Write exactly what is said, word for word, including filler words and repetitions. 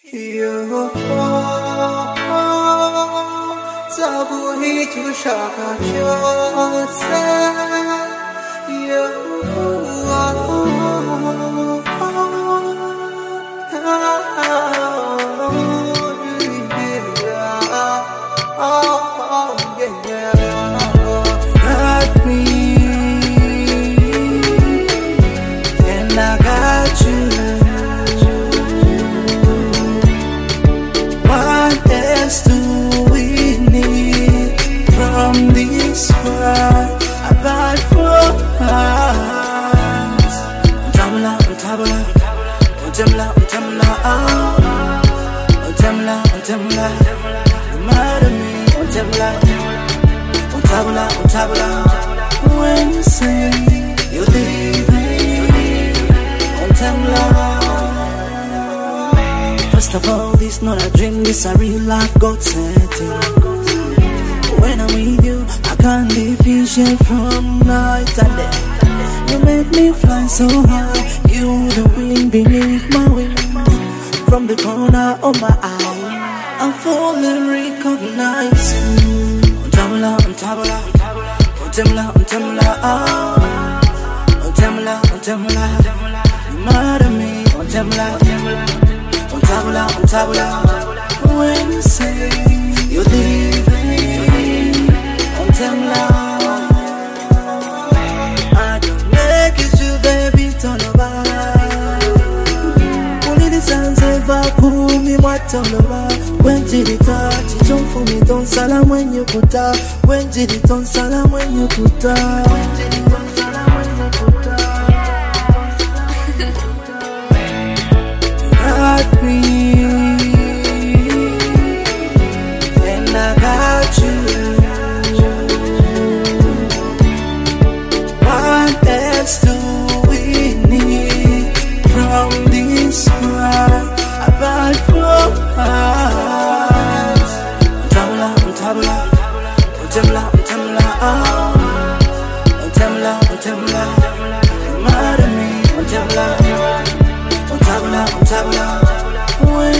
You Zabuhi to Shaka got me, and I got you. What else do we need from this world? Apart from us. Untamla, untabla, untamla, untamla, untamla, untamla. You mad at me, untamla, untabla, untabla. When you say you're leaving, untamla. First of all, this not a dream, this a real life God setting. When I'm with you, I can't differentiate from night and day. You make me fly so high, you the wind beneath my wing. From the corner of my eye, I'm fully recognizing. Untamla, untabla, untamla, untamla, untamla, untamla. You mad at me, untamla. Untabla, untabla. When you say you're leaving, untamla. I don't make it to baby, turn over. Only the sun's ever pull me, what turn over. When did it touch? Jump for me, don't salam when you put up. When did it don't salam when you put up? When did it don't salam when you put up? Got me, and I got you. What else do we need from this world? Apart from us. Untamla, untabla, untamla, untamla, untamla, untamla. You mad at me, untamla. Untabla, untabla.